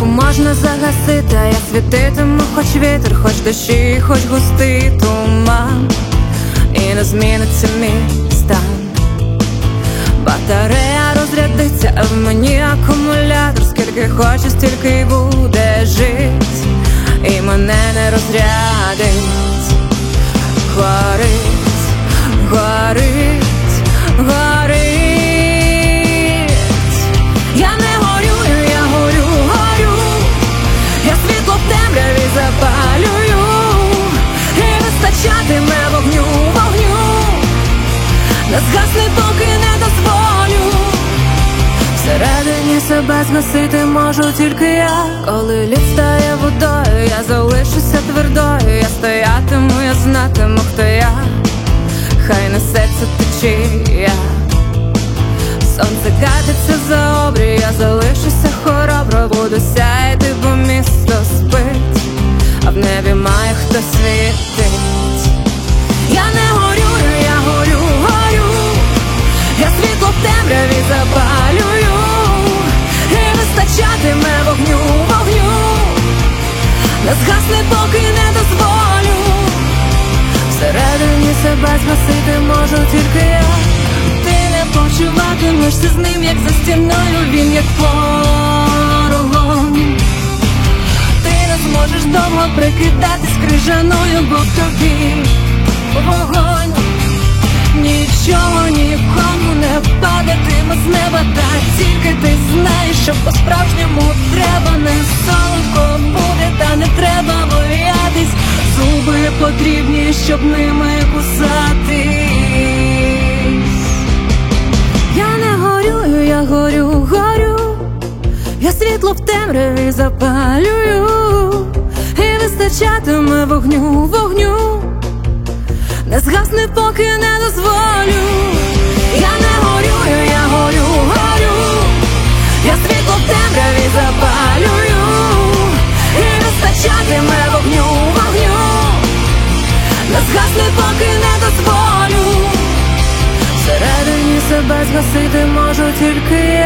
Зранку можна загасити, а я світитиму, хоч вітер, хоч дощі, хоч густий туман, і не зміниться мій стан. Батарея розрядиться, а в мені акумулятор. Скільки хочеш, стільки й буде жить, і мене не розрядить. Горить, горить, горить. Я не горю, я горю, горю. Я світло в темряві запалюю, і вистачатиме вогню, вогню. Не згасне, поки не дозволю. Всередині себе згасити можу тільки я. Коли лід стає водою, я залишуся твердою. Я стоятиму, я знатиму, хто я. Хай несеться течія. Сонце катиться за обрій, я залишуся хоробро. Буду сяяти, бо місто спить, а в небі має хто світить. Я не горю, я горю, горю. Я світло в темряві запалюю, і вистачатиме вогню, вогню. Не згасне, поки не дозволю. Всередині себе згасити можу тільки я. Ти не почуватимешся з ним, як за стіною, він як порогом. Ти не зможеш довго прикидатись крижаною, бо в тобі вогонь. Нічого нікому не падатиме з неба, та тільки ти знаєш, що по-справжньому треба. Не солодко буде, та не треба боятись. Зуби потрібні, щоб ними кусатись. Я не горю, я горю, горю. Я світло в темряві запалюю, і вистачатиме вогню, вогню. Не згасне, поки не дозволю. Я не горю, я горю, горю. Я світло в темряві запалюю, і вистачатиме вогню, вогню. Не згасне, поки не дозволю. Всередині себе згасити можу тільки я.